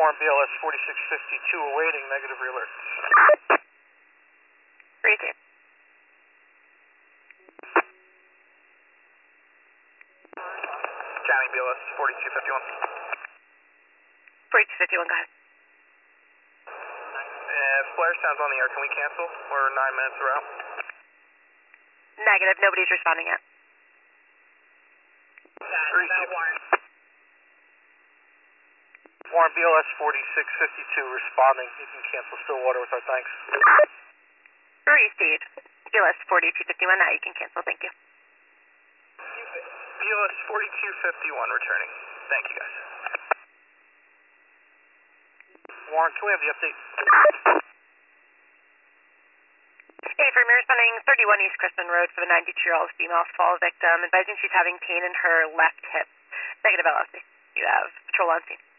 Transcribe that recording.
Warren BLS 4652 awaiting negative alert. Received. County BLS 4251. 4251, go ahead. Flare sounds on the air. Can we cancel? We're 9 minutes are out. Negative, nobody's responding yet. Warren BLS 4652 responding. You can cancel Stillwater with our thanks. Received. BLS 4251, now you can cancel, thank you. BLS 4251 returning. Thank you, guys. Warren, can we have the update? Hey, for me responding 31 East Kristen Road for the 92-year-old female fall victim, advising she's having pain in her left hip. Negative LSC. You have patrol on scene.